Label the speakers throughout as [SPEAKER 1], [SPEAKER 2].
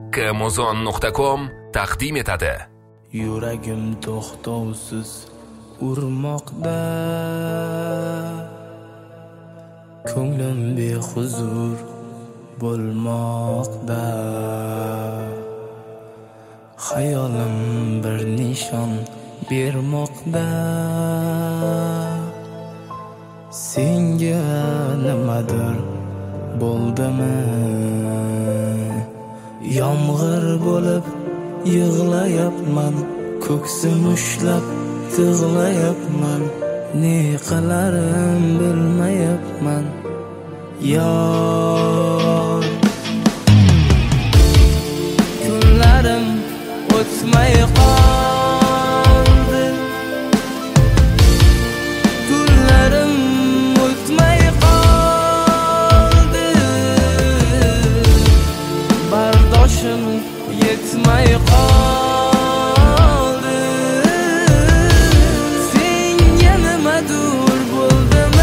[SPEAKER 1] kmozon.com taqdim etadi.
[SPEAKER 2] Yuragim to'xtovsiz urmoqda, ko'nglim behuzur bo'lmoqda. Hayolim bir nishon bermoqda, senga nimadir bo'ldimi? Yomg'ir bo'lib yig'layapman, ko'ksim ushlab tig'layapman, ne qilarim bilmayapman. Yor, kunlarim o'tmay qoldi, kunlarim o'tmay qoldi, bardoshim yetmay qoldi. Senga nimadir bo'ldimi?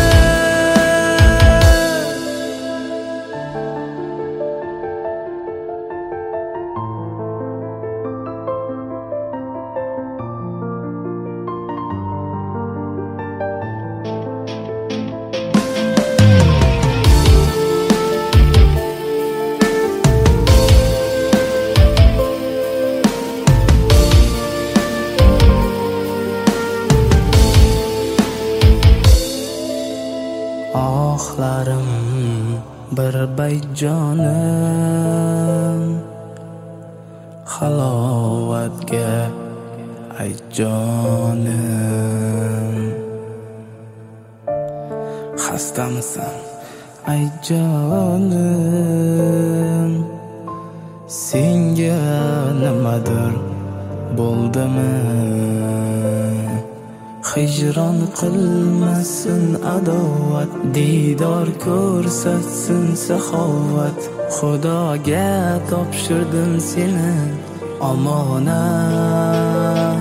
[SPEAKER 2] Ohlarim bir bayjonim, halovatga ayt jonim. Xastamisan ayt jonim, senga nimadir bo'ldimi? Hijron qilmasin adovat, diydor ko'rsatsin saxovat. Xudoga topshirdim seni omonat.